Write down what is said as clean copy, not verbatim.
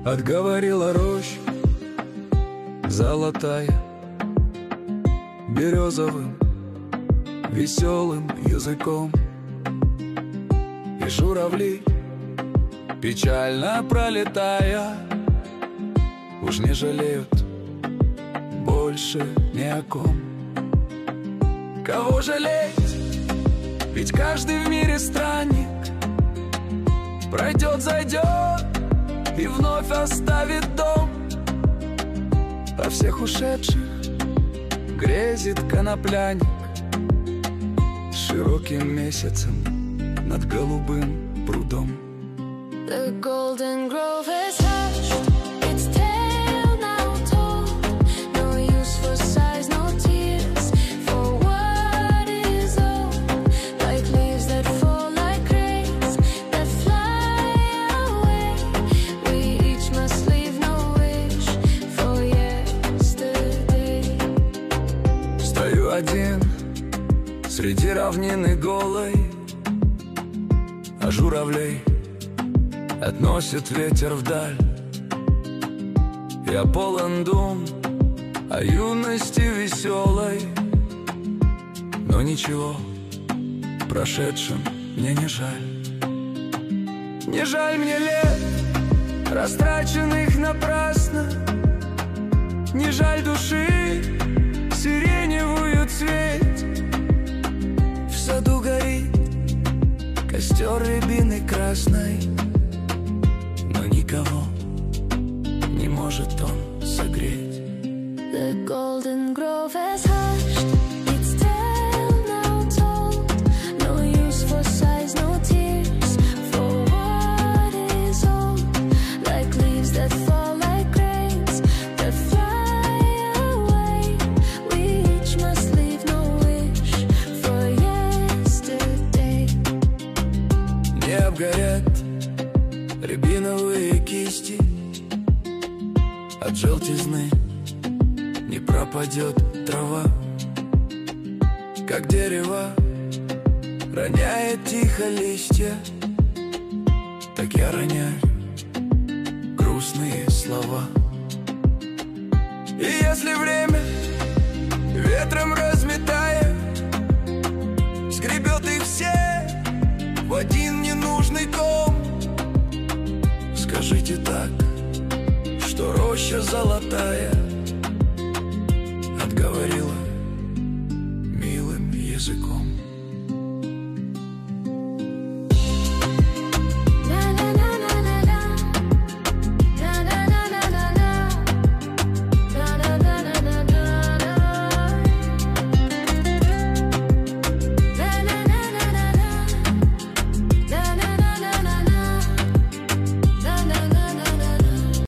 Отговорила роща золотая березовым веселым языком. И журавли, печально пролетая, уж не жалеют больше ни о ком. Кого жалеть? Ведь каждый в мире странник, пройдет, зайдет и вновь оставит дом. А всех ушедших грезит конопляник широким месяцем над голубым прудом. The golden grove has hushed its tale now told. No use for sighs, no tears for what is old. Like leaves that fall, like grains that fly away. We each must leave no wish for yesterday. Стою один среди равнины голой, а журавлей относит ветер вдаль. Я полон дум о юности веселой, но ничего прошедшим мне не жаль. Не жаль мне лет, растраченных напрасно. Не жаль души, сиреневую цвет. В саду горит костер рябины красной, но никого не может он согреть. The golden grove has hushed its tale now told. No use for sighs, no tears for what is old. Like leaves that fall, like grains that fly away. We each must leave no wish for yesterday. Не обгорят рябиновые кисти, от желтизны не пропадет трава. Как дерево роняет тихо листья, так я роняю грустные слова. И если время ветром разметая сгребет их все в один ненужный ком, скажите так, что роща золотая